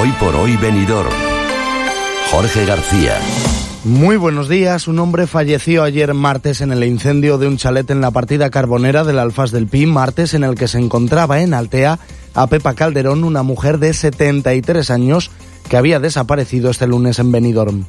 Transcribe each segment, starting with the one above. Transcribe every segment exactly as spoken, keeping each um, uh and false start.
Hoy por hoy Benidorm. Jorge García. Muy buenos días. Un hombre falleció ayer martes en el incendio de un chalet en la partida carbonera del Alfás del Pi, martes en el que se encontraba en Altea a Pepa Calderón, una mujer de setenta y tres años que había desaparecido este lunes en Benidorm.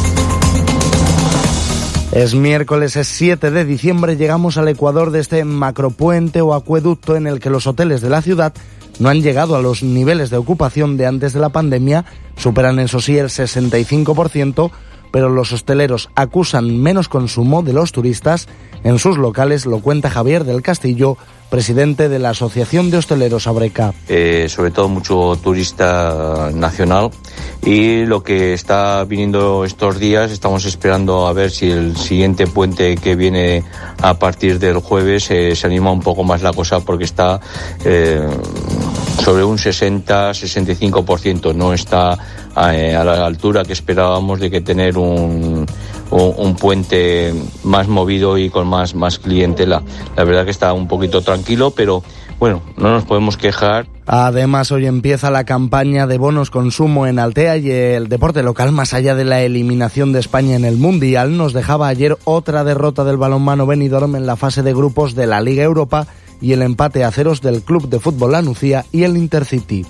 Es miércoles, es siete de diciembre, llegamos al ecuador de este macropuente o acueducto en el que los hoteles de la ciudad no han llegado a los niveles de ocupación de antes de la pandemia, superan eso sí el sesenta y cinco por ciento, pero los hosteleros acusan menos consumo de los turistas en sus locales, lo cuenta Javier del Castillo, presidente de la Asociación de Hosteleros Abreca. Eh, sobre todo mucho turista nacional, y lo que está viniendo estos días, estamos esperando a ver si el siguiente puente que viene a partir del jueves eh, se anima un poco más la cosa, porque está eh, sobre un sesenta a sesenta y cinco por ciento, no está eh, a la altura que esperábamos de que tener un, un, un puente más movido y con más, más clientela. La verdad que está un poquito tranquilo, pero bueno, no nos podemos quejar. Además, hoy empieza la campaña de bonos consumo en Altea y el deporte local, más allá de la eliminación de España en el Mundial, nos dejaba ayer otra derrota del balonmano Benidorm en la fase de grupos de la Liga Europa y el empate a ceros del Club de Fútbol La Nucía y el Intercity.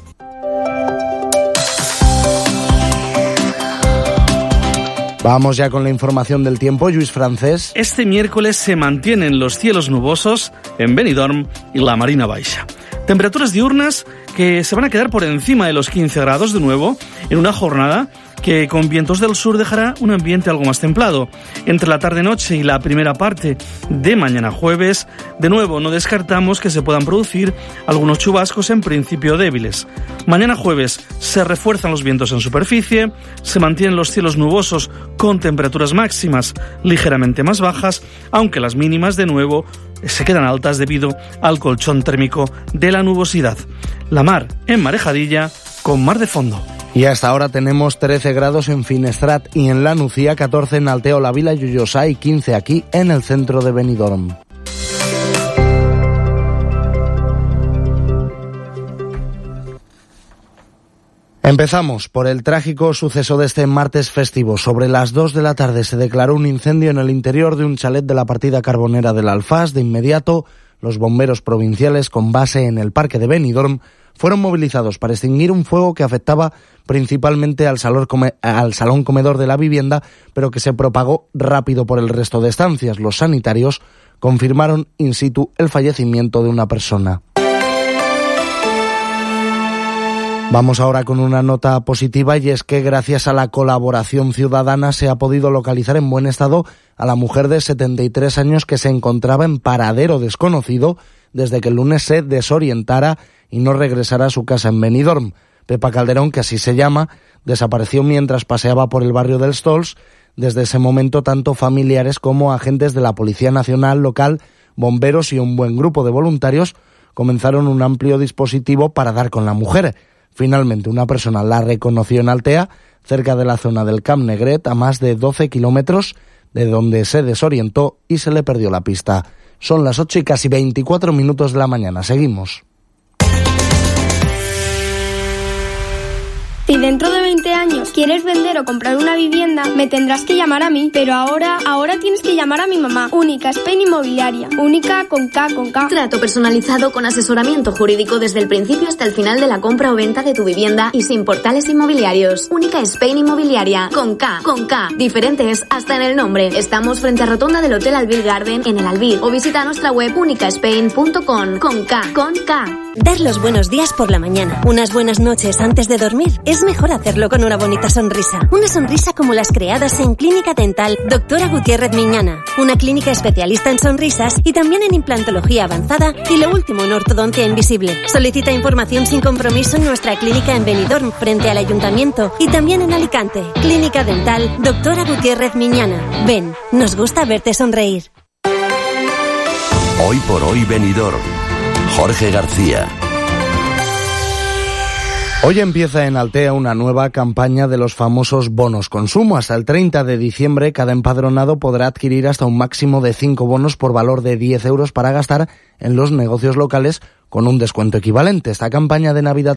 Vamos ya con la información del tiempo, Lluís Francés. Este miércoles se mantienen los cielos nubosos en Benidorm y la Marina Baixa. Temperaturas diurnas que se van a quedar por encima de los quince grados de nuevo en una jornada que con vientos del sur dejará un ambiente algo más templado. Entre la tarde-noche y la primera parte de mañana jueves, de nuevo no descartamos que se puedan producir algunos chubascos en principio débiles. Mañana jueves se refuerzan los vientos en superficie, se mantienen los cielos nubosos con temperaturas máximas ligeramente más bajas, aunque las mínimas de nuevo se quedan altas debido al colchón térmico de la nubosidad. La mar en marejadilla con mar de fondo. Y hasta ahora tenemos trece grados en Finestrat y en La Nucía, catorce en Alteo, La Vila y Llollosá y quince aquí en el centro de Benidorm. Empezamos por el trágico suceso de este martes festivo. Sobre las dos de la tarde se declaró un incendio en el interior de un chalet de la partida carbonera del Alfás. De inmediato, los bomberos provinciales con base en el parque de Benidorm fueron movilizados para extinguir un fuego que afectaba principalmente al salón, come- al salón comedor de la vivienda, pero que se propagó rápido por el resto de estancias. Los sanitarios confirmaron in situ el fallecimiento de una persona. Vamos ahora con una nota positiva, y es que gracias a la colaboración ciudadana se ha podido localizar en buen estado a la mujer de setenta y tres años que se encontraba en paradero desconocido desde que el lunes se desorientara y no regresara a su casa en Benidorm. Pepa Calderón, que así se llama, desapareció mientras paseaba por el barrio del Stols. Desde ese momento, tanto familiares como agentes de la Policía Nacional local, bomberos y un buen grupo de voluntarios comenzaron un amplio dispositivo para dar con la mujer. Finalmente, una persona la reconoció en Altea, cerca de la zona del Camp Negret, a más de doce kilómetros de donde se desorientó y se le perdió la pista. Son las ocho y casi veinticuatro minutos de la mañana. Seguimos. Si dentro de veinte años quieres vender o comprar una vivienda, me tendrás que llamar a mí. Pero ahora, ahora tienes que llamar a mi mamá. Única Spain Inmobiliaria. Única con K, con K. Trato personalizado con asesoramiento jurídico desde el principio hasta el final de la compra o venta de tu vivienda y sin portales inmobiliarios. Única Spain Inmobiliaria. Con K, con K. Diferentes hasta en el nombre. Estamos frente a Rotonda del Hotel Albir Garden en el Albir. O visita nuestra web única spain punto com. Con K, con K. Dar los buenos días por la mañana. Unas buenas noches antes de dormir. Es mejor hacerlo con una bonita sonrisa. Una sonrisa como las creadas en Clínica Dental Doctora Gutiérrez Miñana. Una clínica especialista en sonrisas y también en implantología avanzada y lo último en ortodoncia invisible. Solicita información sin compromiso en nuestra clínica en Benidorm, frente al Ayuntamiento, y también en Alicante. Clínica Dental Doctora Gutiérrez Miñana. Ven, nos gusta verte sonreír. Hoy por hoy Benidorm. Jorge García. Hoy empieza en Altea una nueva campaña de los famosos bonos consumo. Hasta el treinta de diciembre, cada empadronado podrá adquirir hasta un máximo de cinco bonos por valor de diez euros para gastar en los negocios locales con un descuento equivalente. Esta campaña de Navidad